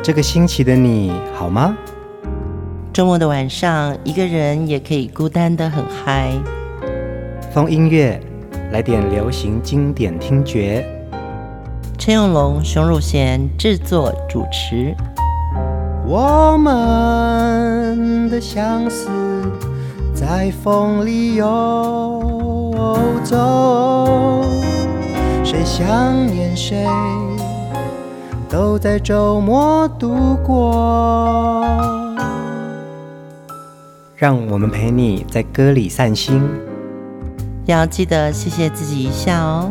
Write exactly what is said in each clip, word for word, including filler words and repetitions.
这个星期的你好吗？ 周末的晚上，一个人也可以孤单得很嗨。 风音乐，来点流行经典听觉。 陈永龙、熊汝贤制作主持。 我们的相思在风里游走，谁想念谁，都在周末度过。让我们陪你在歌里散心， 要记得谢谢自己一下哦。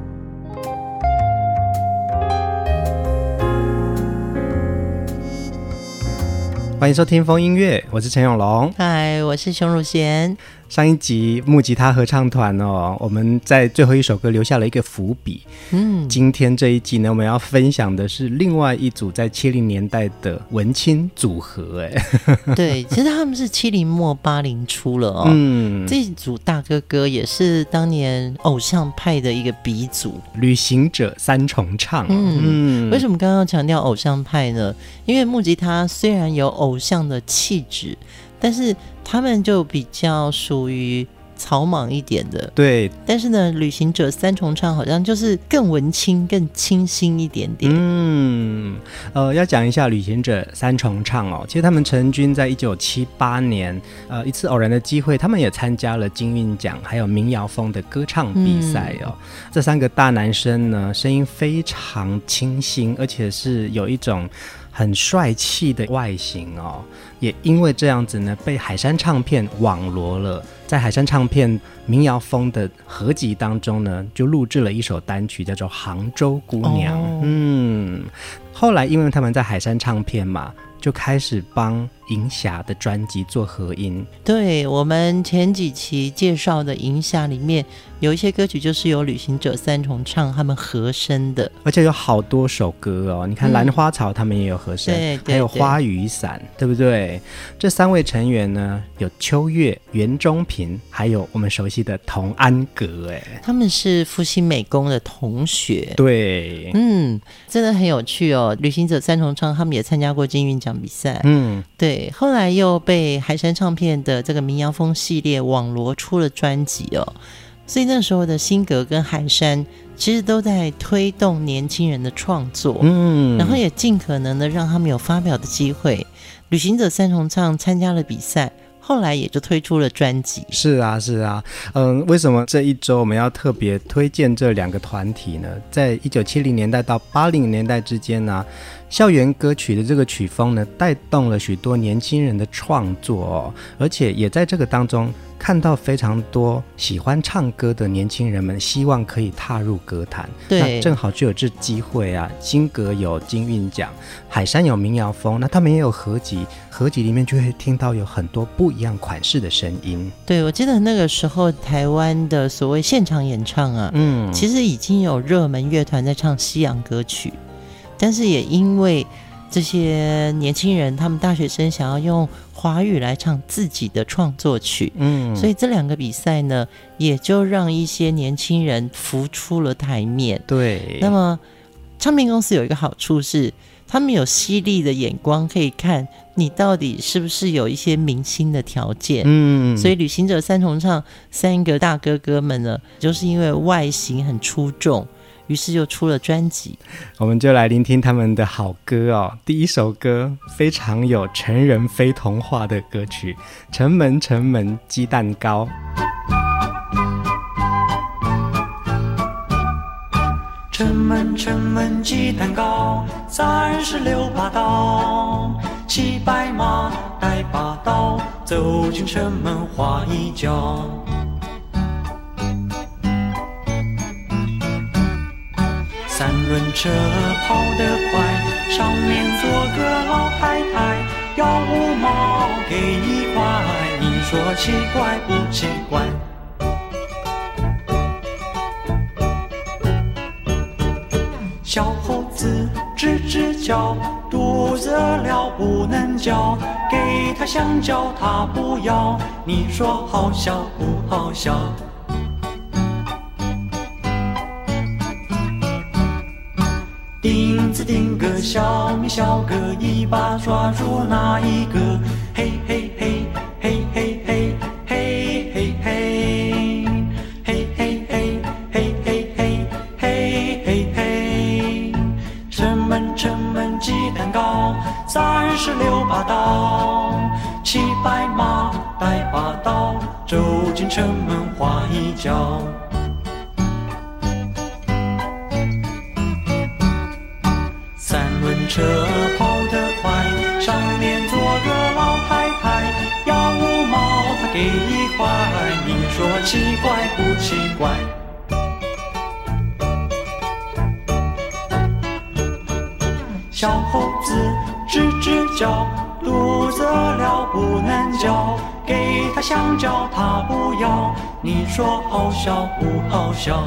欢迎收听风音乐，我是陈永龙。 嗨，我是熊汝贤。 上一集木吉他合唱团哦，我们在最后一首歌留下了一个伏笔。嗯，今天这一集呢，我们要分享的是另外一组在七零年代的文青组合。哎， 对，其实他们是七零末八零初了哦。嗯，这一组大哥哥也是当年偶像派的一个鼻祖， 旅行者三重唱。 嗯，嗯为什么刚刚要强调偶像派呢？因为木吉他虽然有偶像的气质，但是他们就比较属于草莽一点的。 对， 但是呢，旅行者三重唱好像就是更文青、更清新一点点。 嗯，呃，要讲一下旅行者三重唱哦。其实他们成军在一九七八年，呃，一次偶然的机会，他们也参加了金韵奖还有民谣风的歌唱比赛哦。嗯、这三个大男生呢，声音非常清新，而且是有一种很帅气的外形哦，也因为这样子呢，被海山唱片网罗了。在海山唱片民谣风的合集当中呢，就录制了一首单曲，叫做《杭州姑娘》。哦、嗯，后来因为他们在海山唱片嘛，就开始帮银霞的专辑做合音。 对，我们前几期介绍的银霞里面有一些歌曲就是由旅行者三重唱他们和声的， 而且有好多首歌哦。你看兰花草他们也有和声、嗯、还有花雨伞，对不对？这三位成员呢，有秋月、袁中平，还有我们熟悉的童安格。哎， 他们是复兴美工的同学。 对， 嗯，真的很有趣哦。旅行者三重唱他们也参加过金韵奖比赛。嗯，对，后来又被海山唱片的这个民谣风系列网罗出了专辑哦。所以那时候的新格跟海山其实都在推动年轻人的创作，嗯，然后也尽可能的让他们有发表的机会。旅行者三重唱参加了比赛，后来也就推出了专辑。 是啊是啊，嗯，为什么这一周我们要特别推荐这两个团体呢？在一九七零年代到八零年代之间呢、啊，校园歌曲的这个曲风呢，带动了许多年轻人的创作哦，而且也在这个当中看到非常多喜欢唱歌的年轻人们希望可以踏入歌坛。 对， 那正好就有这机会啊。新格有金韵奖，海山有民谣风，那他们也有合集，合集里面就会听到有很多不一样款式的声音。 对，我记得那个时候台湾的所谓现场演唱啊，嗯，其实已经有热门乐团在唱西洋歌曲，但是也因为这些年轻人他们大学生想要用华语来唱自己的创作曲，嗯，所以这两个比赛呢，也就让一些年轻人浮出了台面。 对， 那么唱片公司有一个好处是，他们有犀利的眼光，可以看你到底是不是有一些明星的条件。嗯，所以旅行者三重唱三个大哥哥们呢，就是因为外形很出众，于是就出了专辑。 我们就来聆听他们的好歌哦。第一首歌非常有成人非童话的歌曲，城门城门鸡蛋糕。 城门城门鸡蛋糕，三十六把刀，骑白马带把刀，走进城门画一角。三轮车跑得快，上面坐个老太太，要五毛给一块，你说奇怪不奇怪？小猴子吱吱叫，肚子饿了不能叫，给他香蕉他不要，你说好笑不好笑？钉子钉个小米小哥一把抓住那一个，嘿嘿嘿嘿嘿嘿嘿嘿嘿嘿嘿嘿嘿嘿嘿嘿嘿嘿，城门城门鸡蛋糕，三十六把刀，骑白马带把刀，走进城门画一角。三轮车跑得快，上面坐个老太太，要五毛她给一块，你说奇怪不奇怪？小猴子吱吱叫，肚子饿了不能叫，给他香蕉他不要，你说好笑不好笑？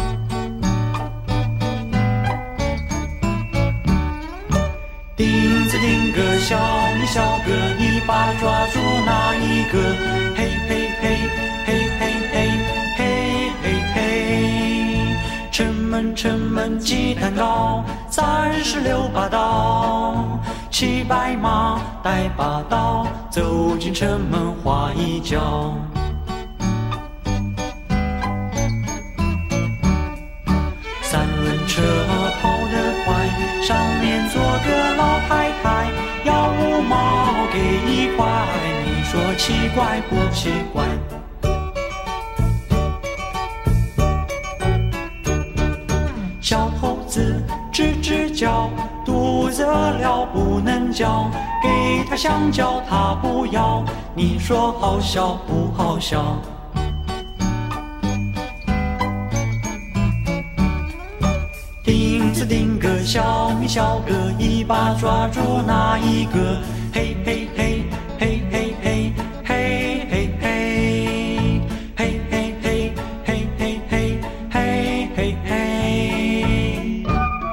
钉子钉个小米小哥一把抓住那一个，嘿嘿嘿嘿嘿嘿嘿嘿嘿，城门城门鸡蛋糕，三十六把刀，骑白马带把刀，走进城门画一角。三轮车跑得快，上面坐个老太太，要五毛给一块，你说奇怪不奇怪？小猴子吱吱叫，肚子饿了不能叫，给他香蕉他不要，你说好笑不好笑？钉子钉个小米小哥一把抓住那一个，嘿嘿嘿嘿嘿嘿嘿嘿嘿嘿嘿嘿嘿嘿嘿嘿嘿嘿。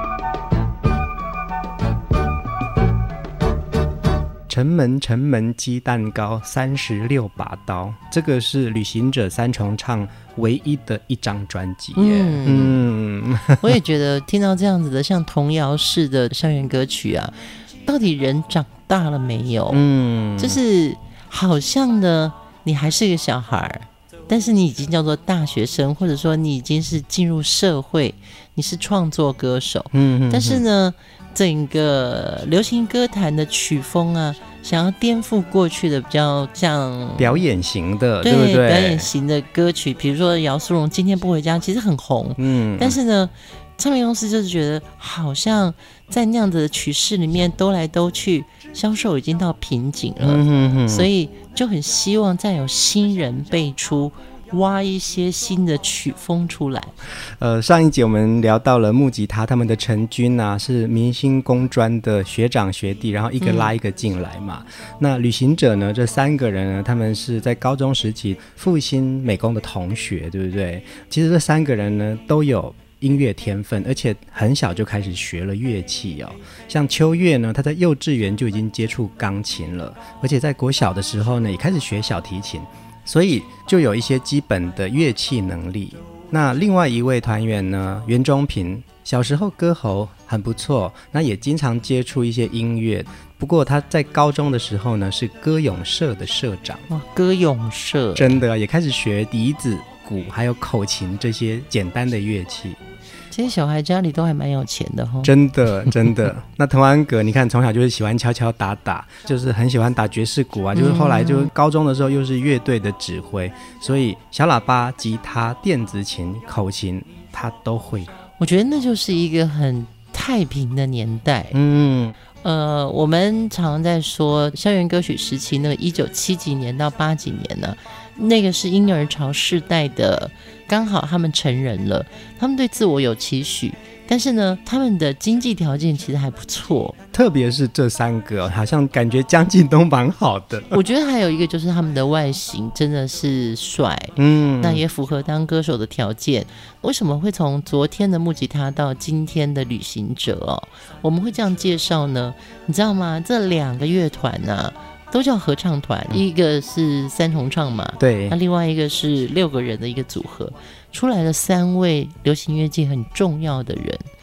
城门城门鸡蛋糕，三十六把刀，这个是旅行者三重唱唯一的一张专辑耶。嗯, 嗯我也觉得听到这样子的像童谣式的校园歌曲啊，到底人长大了没有？嗯，就是好像呢你还是个小孩，但是你已经叫做大学生，或者说你已经是进入社会，你是创作歌手。嗯嗯嗯，但是呢整个流行歌坛的曲风啊，想要颠覆过去的比较像表演型的， 对, 对不对？ 表演型的歌曲，比如说姚苏蓉今天不回家其实很红，嗯，但是呢唱片公司就是觉得好像在那样子的曲式里面兜来兜去，销售已经到瓶颈了，嗯哼哼，所以就很希望再有新人辈出，挖一些新的曲风出来。 呃，上一集我们聊到了木吉他他们的成军啊，是明星工专的学长学弟，然后一个拉一个进来嘛。嗯、那旅行者呢，这三个人呢，他们是在高中时期复兴美工的同学，对不对？其实这三个人呢都有音乐天分，而且很小就开始学了乐器哦。像秋月呢，他在幼稚园就已经接触钢琴了，而且在国小的时候呢，也开始学小提琴。所以就有一些基本的乐器能力。那另外一位团员呢，袁中平，小时候歌喉很不错，那也经常接触一些音乐。不过他在高中的时候呢，是歌咏社的社长。 哇，歌咏社真的也开始学笛子、鼓还有口琴这些简单的乐器。 这些小孩家里都还蛮有钱的齁， 真的真的。那童安格你看从小就是喜欢敲敲打打，就是很喜欢打爵士鼓啊，就是后来就高中的时候又是乐队的指挥，所以小喇叭、吉他、电子琴、口琴他都会。 我觉得那就是一个很太平的年代。嗯，呃，我们常常在说校园歌曲时期，那个一九七几年到八几年呢，那个是婴儿潮世代的，刚好他们成人了，他们对自我有期许，但是呢他们的经济条件其实还不错， 特别是这三个好像感觉家境都蛮好的。 我觉得还有一个就是他们的外形真的是帅，嗯，那也符合当歌手的条件。为什么会从昨天的木吉他到今天的旅行者哦，我们会这样介绍呢？你知道吗？这两个乐团啊都叫合唱团，一个是三重唱嘛， 对， 那另外一个是六个人的一个组合，出来了三位流行乐界很重要的人，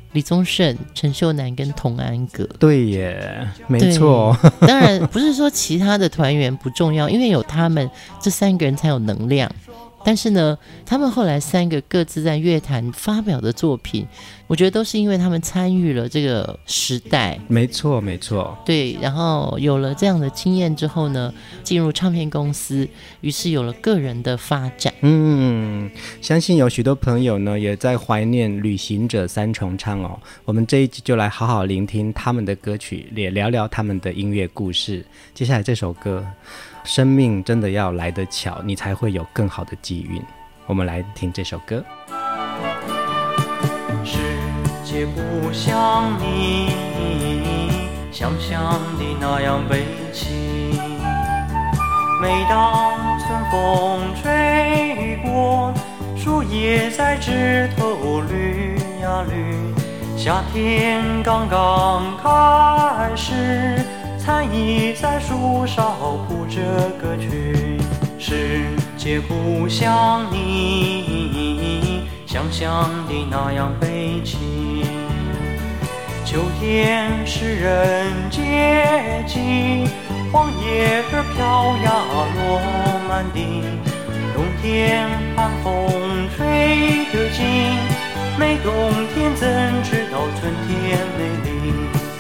李宗盛、陈秀楠跟童安格。 对耶，没错。 当然不是说其他的团员不重要，因为有他们这三个人才有能量。但是呢，他们后来三个各自在乐坛发表的作品，我觉得都是因为他们参与了这个时代。 没错没错， 对，然后有了这样的经验之后呢，进入唱片公司，于是有了个人的发展。 嗯，相信有许多朋友呢也在怀念旅行者三重唱哦。我们这一集就来好好聆听他们的歌曲，也聊聊他们的音乐故事。接下来这首歌，生命真的要来得巧，你才会有更好的机运。我们来听这首歌。 世界不像你想象的那样悲凄，每当春风吹过，树叶在枝头绿呀绿，夏天刚刚开始，蝉翼在树梢谱着歌曲。世界不像你想象的那样悲凄，秋天是人节气，黄叶儿飘呀落满地，冬天寒风吹得紧，没冬天怎知道春天美丽。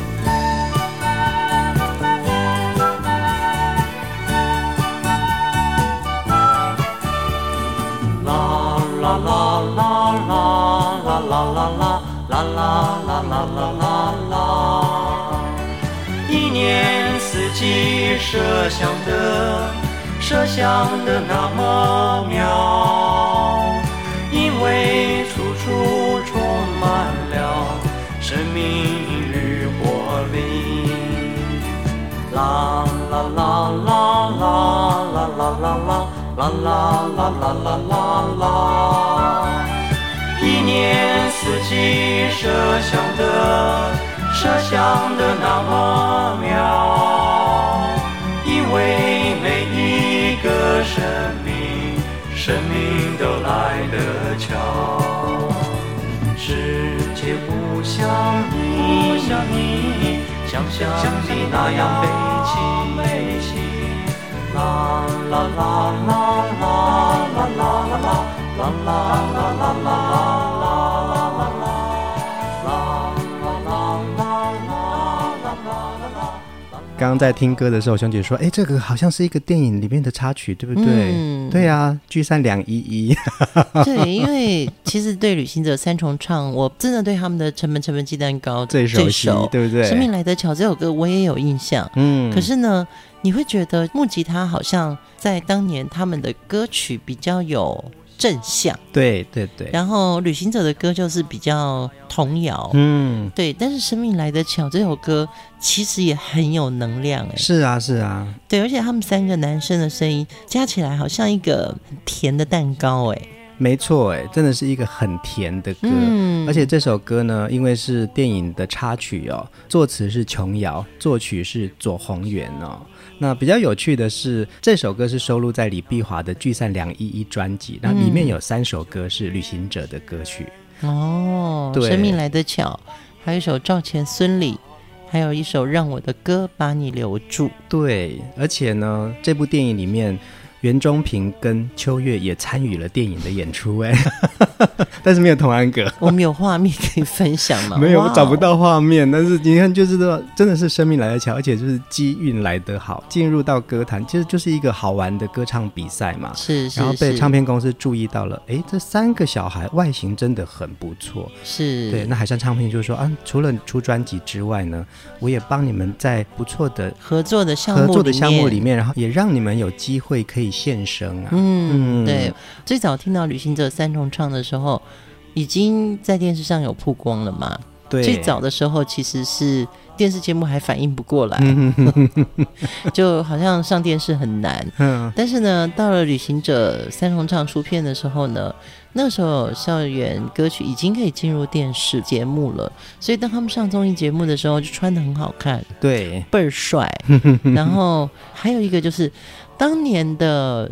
啦啦啦啦啦啦啦啦啦啦啦啦啦，一年四季麝香的麝香的那么妙，因为处处充满了生命与活力。啦啦啦啦啦啦啦啦啦啦啦啦啦啦啦啦，一年四季麝香的麝香的那么妙，因为每一个生命生命都来得巧。世界不像你想象的那样悲凄，啦啦啦啦啦啦啦啦啦啦啦啦啦啦。 刚刚在听歌的时候，兄姐说：“哎，这个好像是一个电影里面的插曲，对不对？”嗯、对啊，聚散两依依。 对，因为其实对旅行者三重唱，我真的对他们的成本成本鸡蛋糕最熟悉，对不对？ 生命来得巧这首歌我也有印象，嗯，可是呢，你会觉得木吉他好像在当年他们的歌曲比较有正向， 对对对， 然后旅行者的歌就是比较童谣，嗯，对，但是生命来得巧这首歌其实也很有能量，哎， 是啊是啊， 对，而且他们三个男生的声音加起来好像一个很甜的蛋糕，哎， 没错，哎，真的是一个很甜的歌，嗯，而且这首歌呢，因为是电影的插曲哦，作词是琼瑶，作曲是左宏元哦。那比较有趣的是，这首歌是收录在李碧华的《聚散两依依》专辑，那里面有三首歌是旅行者的歌曲。 哦，对，生命来得巧，还有一首赵钱孙李，还有一首让我的歌把你留住。对， 而且呢，这部电影里面袁中平跟秋月也参与了电影的演出，哎，但是没有童安格。 我们有画面可以分享吗？ 没有，我找不到画面。但是你看，就是说，真的是生命来得巧，而且就是机运来得好，进入到歌坛，其实就是一个好玩的歌唱比赛嘛。 是是。 然后被唱片公司注意到了，哎，这三个小孩外形真的很不错。 是。 对，那海山唱片就说啊，除了出专辑之外呢，我也帮你们在不错的合作的项目合作的项目里面，然后也让你们有机会可以现身啊。 嗯，对。最早听到旅行者三重唱的时候，已经在电视上有曝光了嘛？ 对， 最早的时候其实是电视节目还反应不过来，就好像上电视很难。嗯，但是呢，到了旅行者三重唱出片的时候呢，那时候校园歌曲已经可以进入电视节目了，所以当他们上综艺节目的时候，就穿得很好看， 对， 倍儿帅。然后还有一个就是当年的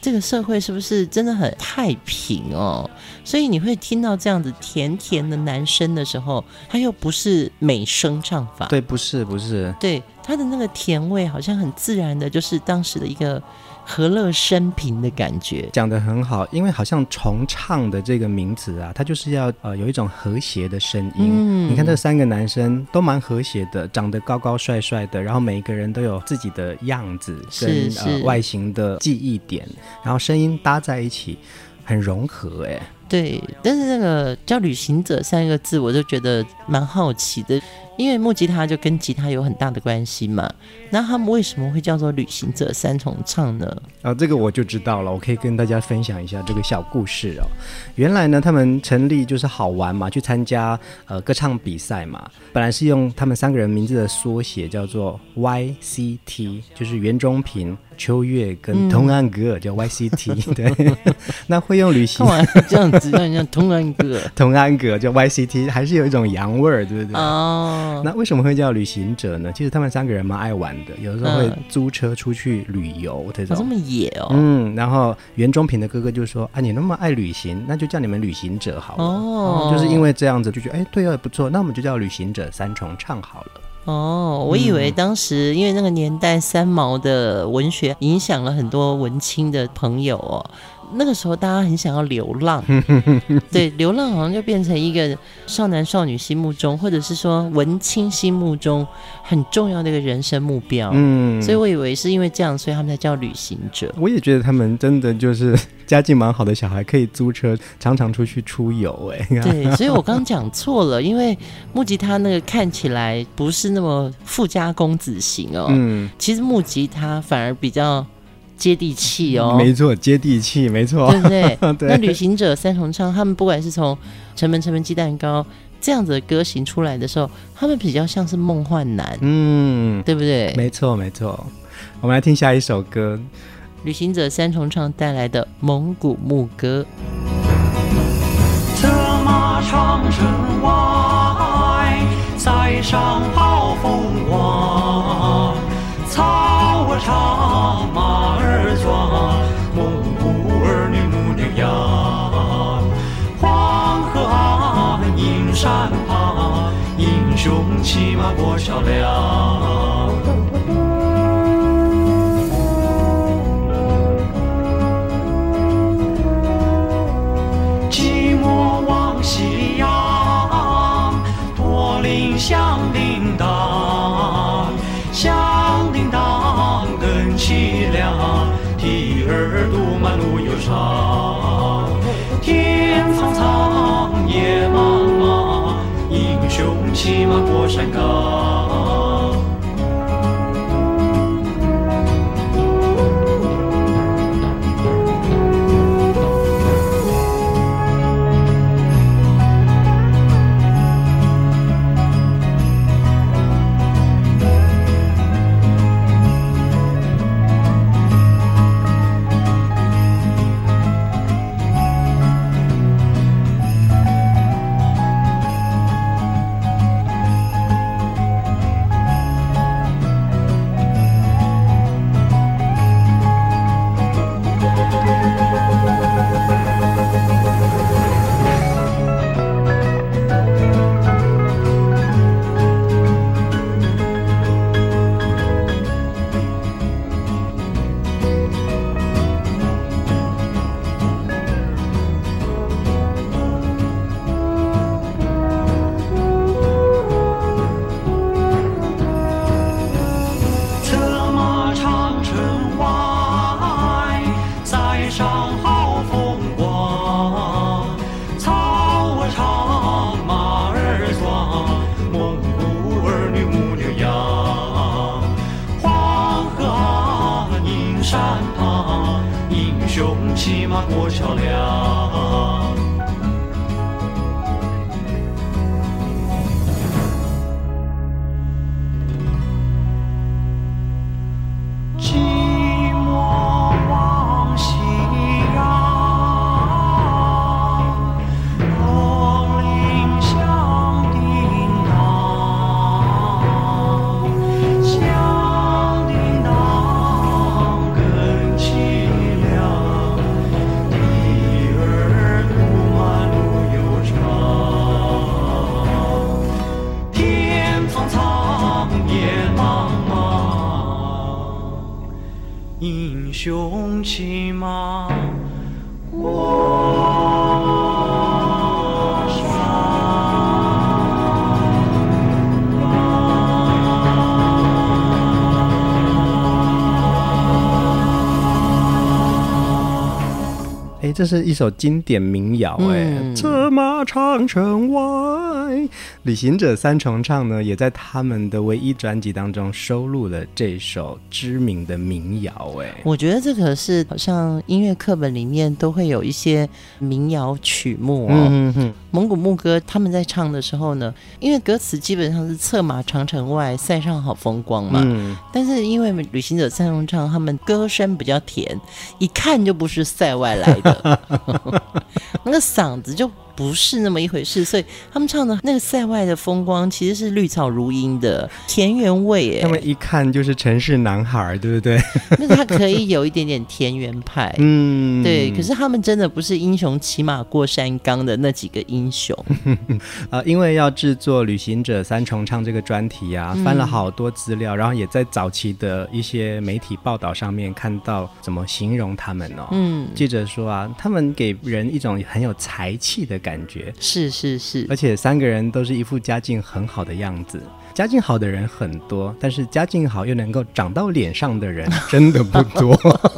这个社会是不是真的很太平哦？所以你会听到这样子甜甜的男声的时候，他又不是美声唱法， 对，不是不是， 对，他的那个甜味好像很自然的，就是当时的一个和乐生平的感觉。 讲得很好，因为好像重唱的这个名字啊，它就是要呃有一种和谐的声音、嗯、你看这三个男生都蛮和谐的，长得高高帅帅的，然后每一个人都有自己的样子跟是是、 呃、外形的记忆点，然后声音搭在一起很融合。哎， 对，但是那个叫旅行者三个字我就觉得蛮好奇的，因为木吉他就跟吉他有很大的关系嘛，那他们为什么会叫做旅行者三重唱呢？ 啊，这个我就知道了，我可以跟大家分享一下这个小故事哦。原来呢，他们成立就是好玩嘛，去参加呃歌唱比赛嘛，本来是用他们三个人名字的缩写叫做 Y C T， 就是袁中平、秋月跟童安格、嗯、叫 Y C T 对，那会用旅行这样子让人家童安格童安格叫 Y C T， 还是有一种洋味儿，对不对？ 哦， 那为什么会叫旅行者呢？其实他们三个人蛮爱玩的，有的时候会租车出去旅游、嗯、这种、 哦、这么野哦。 嗯，然后袁中平的哥哥就说啊，你那么爱旅行，那就叫你们旅行者好了。哦，就是因为这样子就觉得哎，对哦，不错，那我们就叫旅行者三重唱好了。 哦，我以为当时、嗯、因为那个年代三毛的文学影响了很多文青的朋友哦，那个时候大家很想要流浪对，流浪好像就变成一个少男少女心目中，或者是说文青心目中很重要的一个人生目标。嗯，所以我以为是因为这样，所以他们才叫旅行者。 我也觉得他们真的就是家境蛮好的小孩，可以租车常常出去出游。哎， 对，所以我刚刚讲错了，因为木吉他那个看起来不是那么富家公子型哦。嗯，其实木吉他反而比较接地气哦， 没错，接地气，没错， 对不对？对。那旅行者三重唱，他们不管是从城门城门鸡蛋糕这样子的歌型出来的时候，他们比较像是梦幻男，嗯，对不对？ 没错，没错。我们来听下一首歌， 旅行者三重唱带来的蒙古牧歌。 策马长城外，塞上好风光，草儿长，马儿壮，蒙古儿女牧牛羊。黄河岸，阴山旁，英雄骑马过桥梁。寂寞望夕阳，驼铃响叮当，响叮当更凄凉，蹄儿堵满路又长。天苍苍，野茫茫，英雄骑马过山岗。骑马过桥梁。寂寞望夕阳，驼铃响叮当，响叮当更凄凉。 英雄骑马过山。 哎，这是一首经典民谣哎，嗯，策马长城外。旅行者三重唱呢，也在他们的唯一专辑当中收录了这首知名的民谣哎。 我觉得这个是好像音乐课本里面都会有一些民谣曲目哦。嗯哼，蒙古牧歌他们在唱的时候呢，因为歌词基本上是策马长城外，塞上好风光嘛。嗯，但是因为旅行者三重唱他们歌声比较甜，一看就不是塞外来的。那个嗓子就不是那么一回事，所以他们唱的那个塞外的风光其实是绿草如茵的田园味耶。 他们一看就是城市男孩，对不对？ 那他可以有一点点田园派，嗯，对。可是他们真的不是英雄骑马过山岗的那几个英雄。 呃，因为要制作旅行者三重唱这个专题啊，翻了好多资料，然后也在早期的一些媒体报道上面看到怎么形容他们哦。嗯，记者说啊，他们给人一种很有才气的感觉， 是是是， 而且三个人都是一副家境很好的样子。家境好的人很多，但是家境好又能够长到脸上的人真的不多。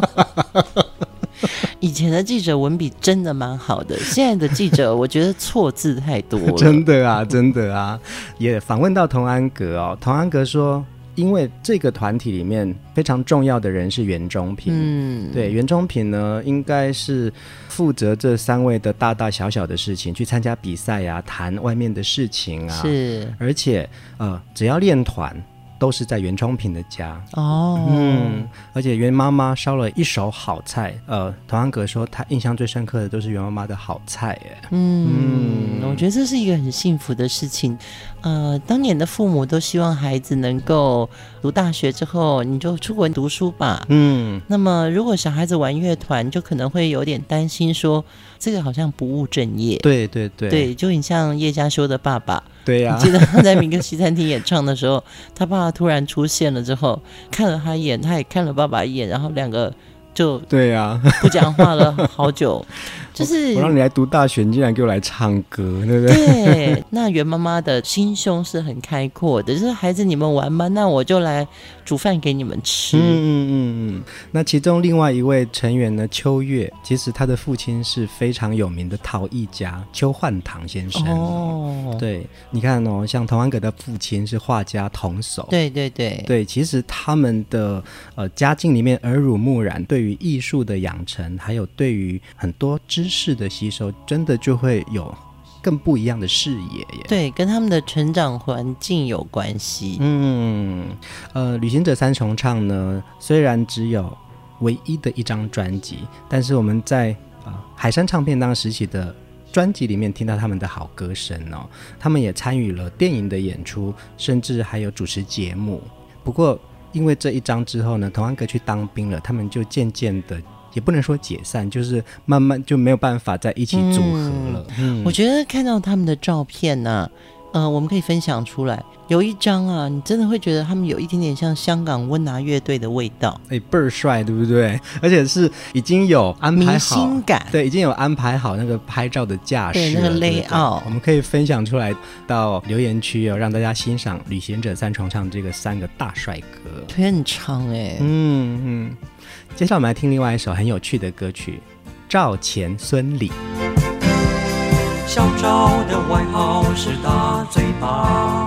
以前的记者文笔真的蛮好的，现在的记者我觉得错字太多了。 真的啊真的啊。也访问到童安格哦，童安格说因为这个团体里面非常重要的人是袁中平，嗯，对，袁中平呢应该是负责这三位的大大小小的事情，去参加比赛啊，谈外面的事情啊，是，而且呃，只要练团都是在袁中平的家哦，嗯，而且袁妈妈烧了一手好菜，呃，童安格说他印象最深刻的都是袁妈妈的好菜耶。 嗯，嗯，我觉得这是一个很幸福的事情。呃，当年的父母都希望孩子能够读大学之后你就出国读书吧，嗯，那么如果小孩子玩乐团就可能会有点担心说这个好像不务正业， 对对对对，就很像叶嘉修的爸爸， 对呀、啊， 你记得他在民歌西餐厅演唱的时候他爸爸突然出现了之后看了他一眼，他也看了爸爸一眼，然后两个就对呀， 不讲话了好久。就是我, 我让你来读大学，你竟然给我来唱歌，对不对？ 对，那袁妈妈的心胸是很开阔的，就是孩子你们玩吧，那我就来煮饭给你们吃。嗯嗯嗯。那其中另外一位成员呢，秋月，其实他的父亲是非常有名的陶艺家邱焕堂先生。哦，对，你看哦，像童安格的父亲是画家童叟， 对对对对，其实他们的呃家境里面耳濡目染，对于艺术的养成，还有对于很多知知识的吸收，真的就会有更不一样的视野耶。 对，跟他们的成长环境有关系。 嗯，呃，旅行者三重唱呢，虽然只有唯一的一张专辑，但是我们在、呃、海山唱片当时期的专辑里面听到他们的好歌声哦。他们也参与了电影的演出，甚至还有主持节目。不过因为这一张之后呢，童安格去当兵了，他们就渐渐的也不能说解散，就是慢慢就没有办法在一起组合了。嗯嗯、我觉得看到他们的照片啊，呃，我们可以分享出来。有一张啊，你真的会觉得他们有一点点像香港温拿乐队的味道， 哎，倍儿帅，对不对？而且是已经有安排好明星感， 对，已经有安排好那个拍照的架势， 对，那个 layout， 我们可以分享出来到留言区哦，让大家欣赏旅行者三重唱这个三个大帅哥， 腿很长哎， 嗯嗯。接下来我们来听另外一首很有趣的歌曲，赵钱孙李。 小赵的外号是大嘴巴，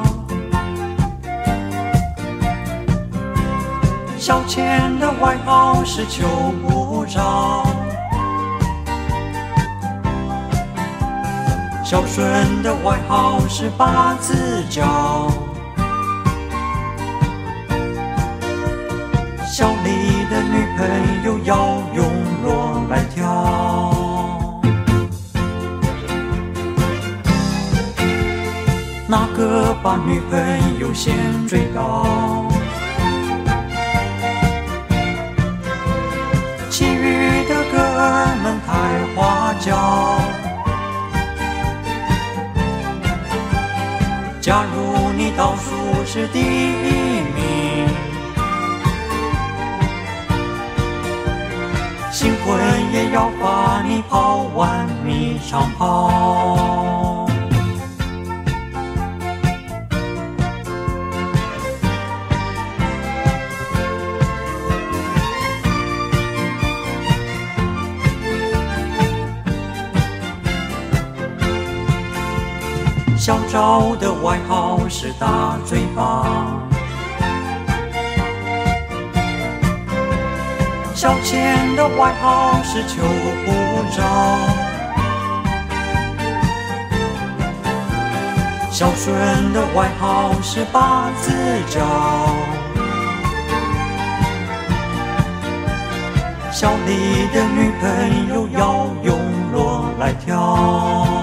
小钱的外号是邱部长，小顺的外号是八字脚，小李的女朋友要用罗来跳，哪个把女朋友先追到？其余的哥们开花轿。假如你倒数是第一名， 也要把你跑完迷长跑。小赵的外号是大嘴巴，小钱的外号是求不着，小顺的外号是八字脚，小李的女朋友要用锣来跳。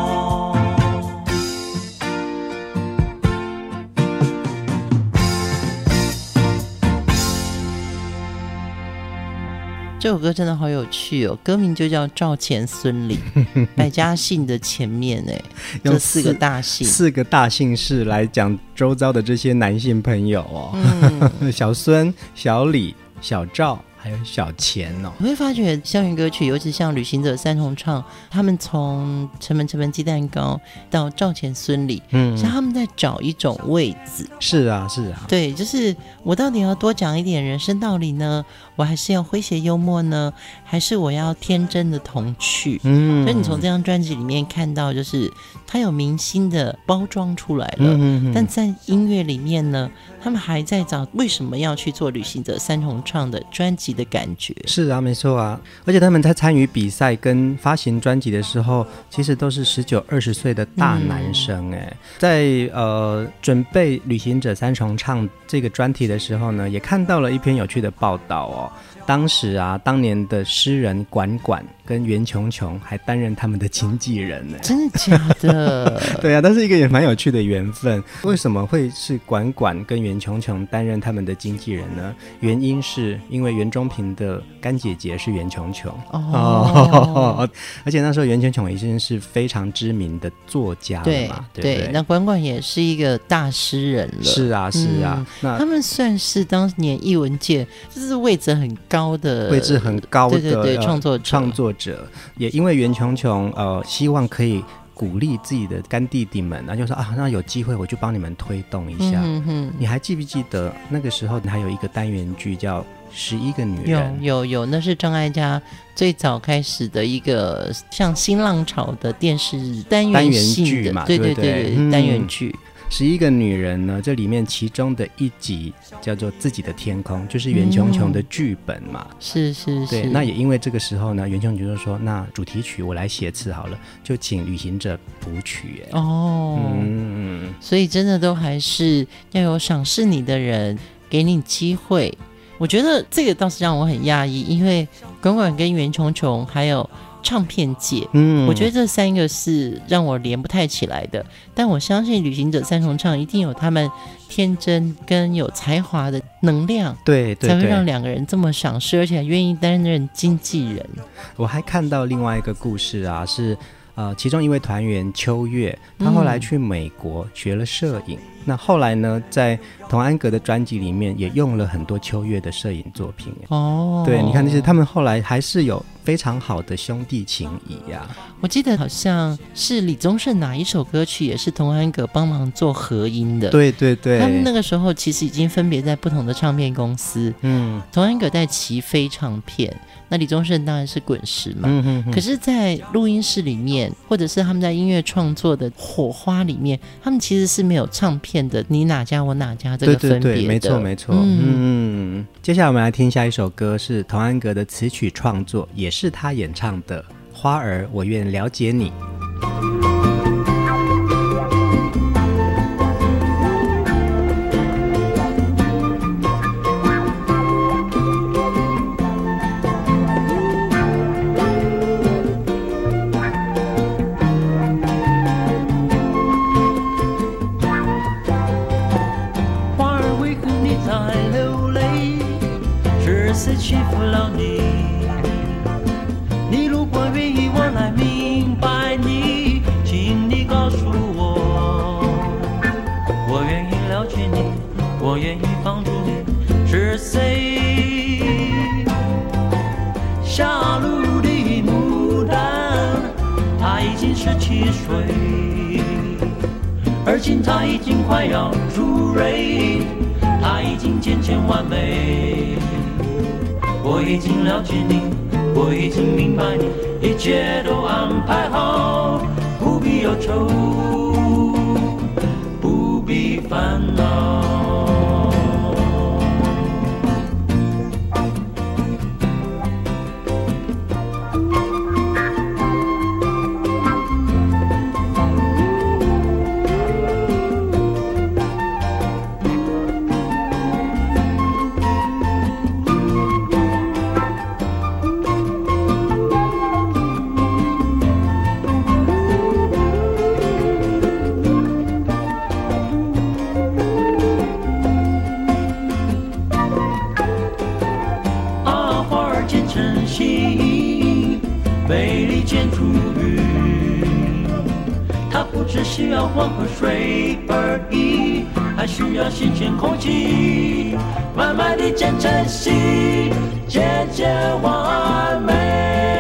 这首歌真的好有趣哦，歌名就叫赵钱孙李，百家姓的前面哎，这四个大姓， 四个大姓氏来讲周遭的这些男性朋友哦，嗯、小孙、小李、小赵。还有小钱哦， 我会发觉校园歌曲，尤其像旅行者三重唱，他们从城门城门鸡蛋糕到赵钱孙李，嗯，像他们在找一种位置。 是啊，是啊， 对，就是我到底要多讲一点人生道理呢？我还是要诙谐幽默呢？还是我要天真的童趣？嗯，所以你从这张专辑里面看到，就是它有明星的包装出来了，嗯嗯嗯，但在音乐里面呢，他们还在找为什么要去做旅行者三重唱的专辑的感觉。 是啊，没错啊，而且他们在参与比赛跟发行专辑的时候，其实都是十九、二十岁的大男生哎、嗯。在呃准备旅行者三重唱这个专题的时候呢，也看到了一篇有趣的报道哦。当时啊，当年的诗人管管跟袁琼琼还担任他们的经纪人呢。 真的假的？ 对啊，但是一个也蛮有趣的缘分。为什么会是管管跟袁琼琼担任他们的经纪人呢？原因是因为袁中平的干姐姐是袁琼琼哦，哦而且那时候袁琼琼已经是非常知名的作家了嘛，对对, 对, 对那管管也是一个大诗人了。 是啊是啊、嗯、那他们算是当年艺文界就是位置很高的位置很高的对对对创作者创作者，也因为袁琼琼呃希望可以鼓励自己的干弟弟们，然后就说啊，那有机会我就帮你们推动一下。嗯哼，你还记不记得那个时候还有一个单元剧叫《十一个女人》？ 有有有，那是张艾嘉最早开始的一个像新浪潮的电视单元性的剧嘛， 对对 对, 对, 对、嗯、单元剧。 十一个女人呢，这里面其中的一集叫做《自己的天空》，就是袁琼琼的剧本嘛。 嗯、是是是。 对，那也因为这个时候呢，袁琼琼就说：“那主题曲我来写词好了，就请旅行者谱曲。”哦， 嗯，所以真的都还是要有赏识你的人给你机会。我觉得这个倒是让我很讶异，因为管管跟袁琼琼还有唱片界，嗯，我觉得这三个是让我连不太起来的，但我相信旅行者三重唱一定有他们天真跟有才华的能量， 对对对， 才会让两个人这么赏识，而且还愿意担任经纪人。 我还看到另外一个故事啊，是呃，其中一位团员秋月，他后来去美国学了摄影、嗯、那后来呢在童安格的专辑里面也用了很多秋月的摄影作品哦。对，你看，其实他们后来还是有非常好的兄弟情谊呀、啊。 我记得好像是李宗盛哪一首歌曲也是童安格帮忙做合音的。 对对对， 他们那个时候其实已经分别在不同的唱片公司，嗯，童安格在齐飞唱片，那李宗盛当然是滚石嘛，嗯哼哼。可是在录音室里面或者是他们在音乐创作的火花里面，他们其实是没有唱片的你哪家我哪家这个分别的。对对对， 没错没错。 嗯, 嗯，接下来我们来听下一首歌，是童安格的词曲创作，也是他演唱的《花儿我愿了解你》。 谁欺负了你？你如果愿意我来明白你，请你告诉我，我愿意了解你，我愿意帮助你。是谁下路的目已经十七岁，而今他已经快要入rei，他已经渐渐完美。我已经了解你，我已经明白你，一切都安排好，不必忧愁，不必烦恼。只需要黄河水而已，还需要新鲜空气，慢慢地渐成细，渐渐完美。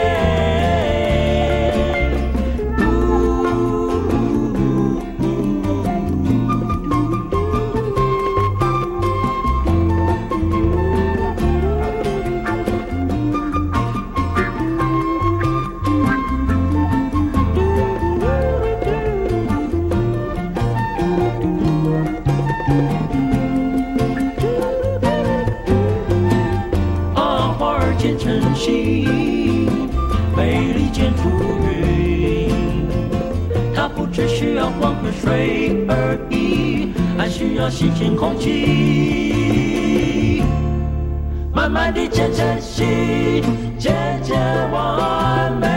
只需要黄河水而已，还需要新鲜空气，慢慢地渐成细，渐渐完美。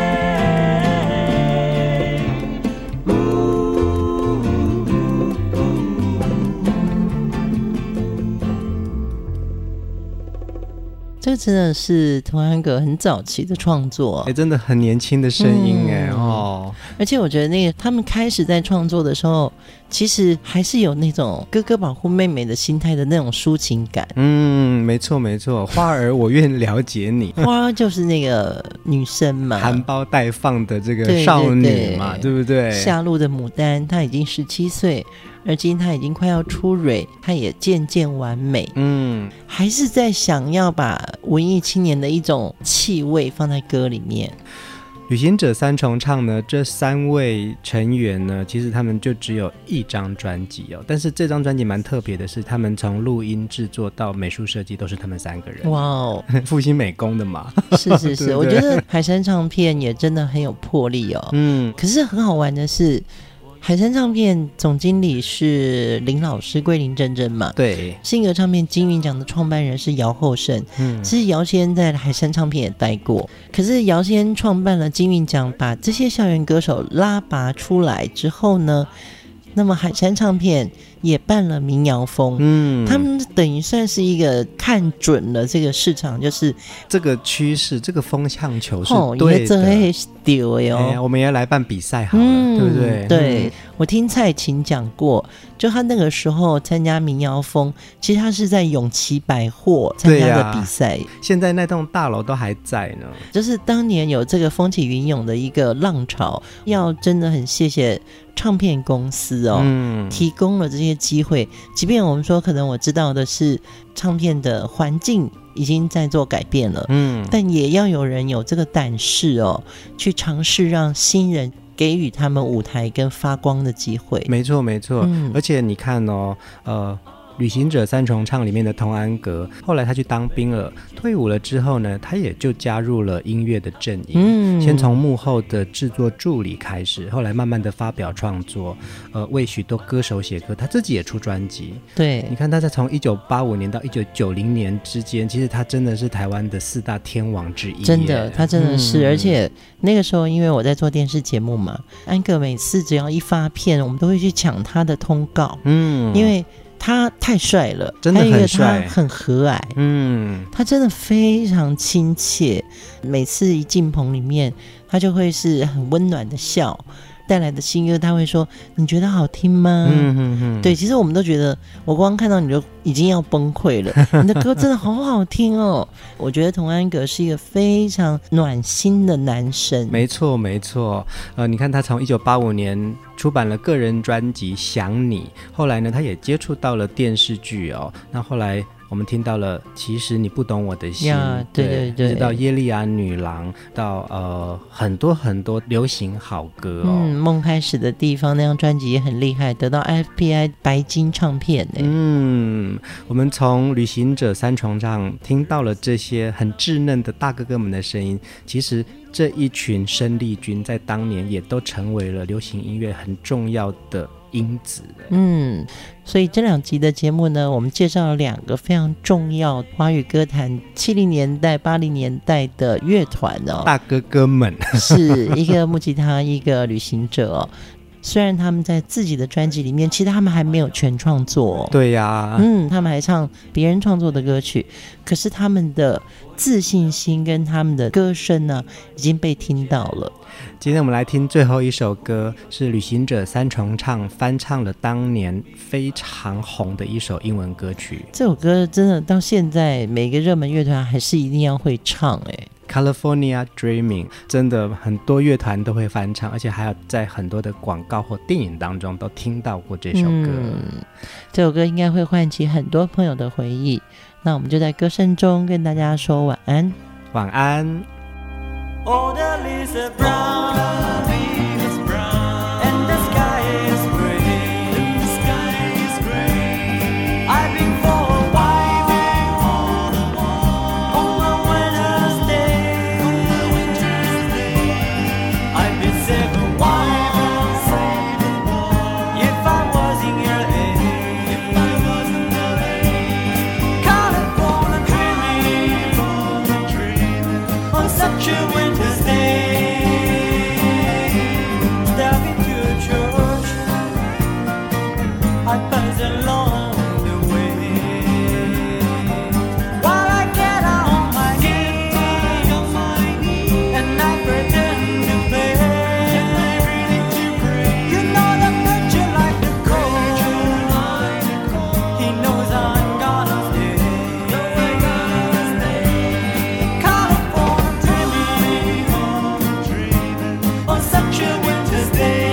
这个真的是童安格很早期的创作， 哎、欸，真的很年轻的声音哎、嗯、哦， 而且我觉得那个他们开始在创作的时候，其实还是有那种哥哥保护妹妹的心态的那种抒情感。 嗯，没错没错，花儿我愿了解你， 花儿就是那个女生嘛， 含苞待放的这个少女嘛， 对, 对, 对, 对不对？ 夏露的牡丹，她已经十七岁。而今他已经快要出蕊，他也渐渐完美，嗯，还是在想要把文艺青年的一种气味放在歌里面。 旅行者三重唱呢，这三位成员呢，其实他们就只有一张专辑哦，但是这张专辑蛮特别的是，他们从录音制作到美术设计都是他们三个人。哇哦，复兴美工的嘛。 是是是，对对，我觉得海山唱片也真的很有魄力哦。嗯，可是很好玩的是，海山唱片总经理是林老师，桂林真真嘛。 对， 信格唱片金韵奖的创办人是姚厚胜。嗯，其实姚先在海山唱片也待过，可是姚先创办了金韵奖，把这些校园歌手拉拔出来之后呢，那么海山唱片也办了民谣风。嗯，他们等于算是一个看准了这个市场，就是这个趋势，这个风向球是对的。 哦，丢哟、 哎，我们也来办比赛好了，嗯、对不对？ 对、 嗯， 我听蔡琴讲过，就他那个时候参加民谣风，其实他是在永琪百货参加的比赛、啊。 现在那栋大楼都还在呢。 就是当年有这个风起云涌的一个浪潮，要真的很谢谢唱片公司哦，嗯、提供了这些机会。即便我们说可能我知道的是唱片的环境已经在做改变了，嗯，但也要有人有这个胆识哦，去尝试让新人给予他们舞台跟发光的机会。 没错没错、嗯、而且你看哦，呃旅行者三重唱里面的童安格，后来他去当兵了，退伍了之后呢，他也就加入了音乐的阵营、嗯、先从幕后的制作助理开始，后来慢慢的发表创作，呃，为许多歌手写歌，他自己也出专辑。 对， 你看他在从一九八五年到一九九零年之间，其实他真的是台湾的四大天王之一。 真的，他真的是、嗯、而且那个时候因为我在做电视节目嘛，安格每次只要一发片，我们都会去抢他的通告，嗯，因为他太帅了， 真的很帅， 他很和蔼，嗯，他真的非常亲切，每次一进棚里面他就会是很温暖的笑， 带来的新歌，他会说你觉得好听吗？嗯嗯嗯，对，其实我们都觉得我光看到你就已经要崩溃了，你的歌真的好好听哦。我觉得童安格是一个非常暖心的男生。 没错没错，呃，你看他从一九八五年出版了个人专辑《想你》，后来呢他也接触到了电视剧哦，那后来我们听到了其实你不懂我的心， 对对对， 一直到耶利亚女郎，到呃很多很多流行好歌哦。 嗯，梦开始的地方那张专辑也很厉害，得到 F P I 白金唱片耶。 嗯，我们从旅行者三重唱听到了这些很稚嫩的大哥哥们的声音，其实这一群生力军在当年也都成为了流行音乐很重要的因子。 嗯，所以这两集的节目呢，我们介绍了两个非常重要华语歌坛七零年代八零年代的乐团哦， 大哥哥们是一个木吉他一个旅行者哦。虽然他们在自己的专辑里面，其实他们还没有全创作、哦、 对呀、啊， 嗯，他们还唱别人创作的歌曲，可是他们的自信心跟他们的歌声呢已经被听到了。 今天我们来听最后一首歌，是旅行者三重唱翻唱了当年非常红的一首英文歌曲。 这首歌真的到现在每个热门乐团还是一定要会唱哎。 California Dreaming 真的很多乐团都会翻唱，而且还有在很多的广告或电影当中都听到过这首歌、嗯、 这首歌应该会唤起很多朋友的回忆。那我们就在歌声中跟大家说晚安。 晚安。 Oh, the leaves are brown, the leaves are brown, and the sky is gray, and the sky is gray. I've been for a while, on a winter's day, on a winter's day. I've been seven while, if I was in L A, if I was in L A. California dreaming, dreaming on such a winter's day. Stepping to a church, I pass along the way. While I get on my knees, and I pretend to play. You know the preacher like the cold, he knows I'm gonna stay. California dreaming on such a winter's day.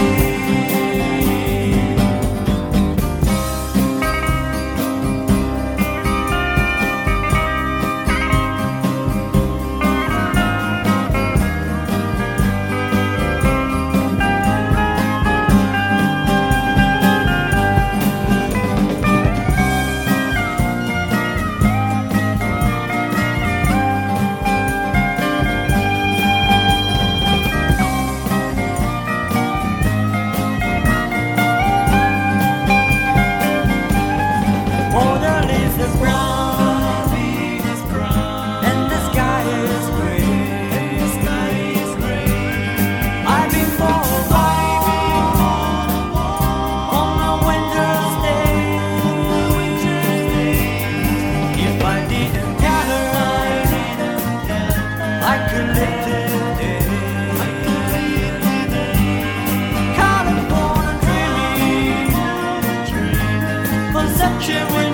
Oh, the leaves are brown, and the sky is gray. I've been for a while, on a winter's day. If I didn't gather, I could live today. California dreaming on such a